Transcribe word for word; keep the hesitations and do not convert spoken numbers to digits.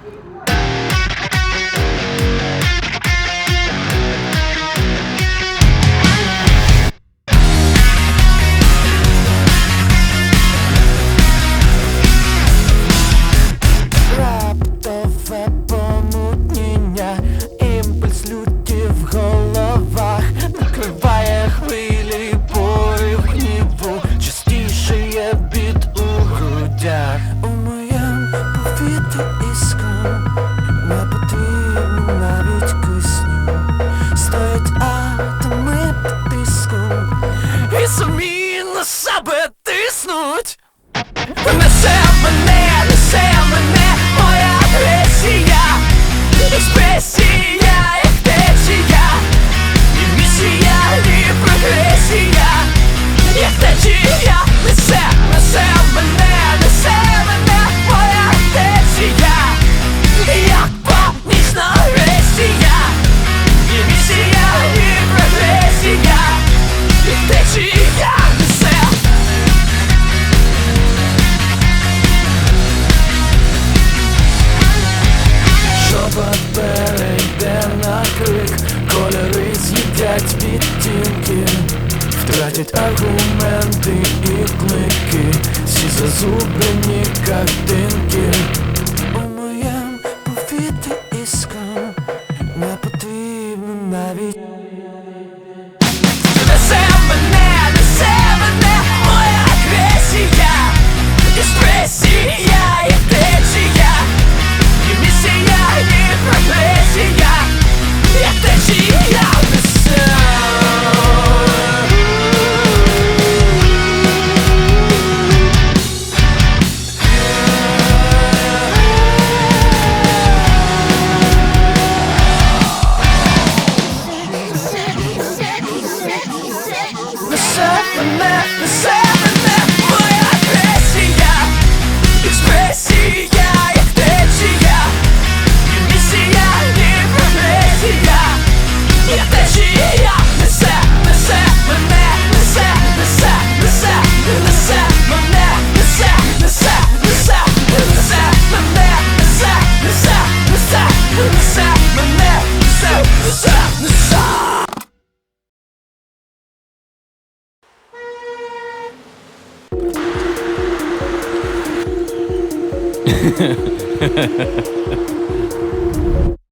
Раптове помутніння, імпульс люті в головах, накриває хвилі болю, гніву, частішає біт у грудях. У моєму повітрі іскра, не потрібно навіть кисню. Стоять атоми під тиском і самі на себе тиснуть. Несе мене, несе мене моя агресія, експресія, як течія, і місія, і прогресія, як течія. Несе, несе мене, несе мене моя течія, як панічна агресія, і місія, і прогресія, як течія. Несе. Шепот перейде на крик, кольори з'їдять відтінки, втратять аргументи і клики, всі зазублені картинки. У моєму повітрі іскра, не потрібно навіть. Несе мене, несе мене моя агресія, експресія, як течія, і місія, і прогресія, як течія. Несе. Несе мене, несе мене моя агресія, експресія, як течія, і місія, і прогресія, як течія. Несе, несе мене, несе, несе, несе, несе мене, несе, несе, несе, несе мене, несе, несе, несе, несе мене, несе, несе, несе. Хе-хе-хе.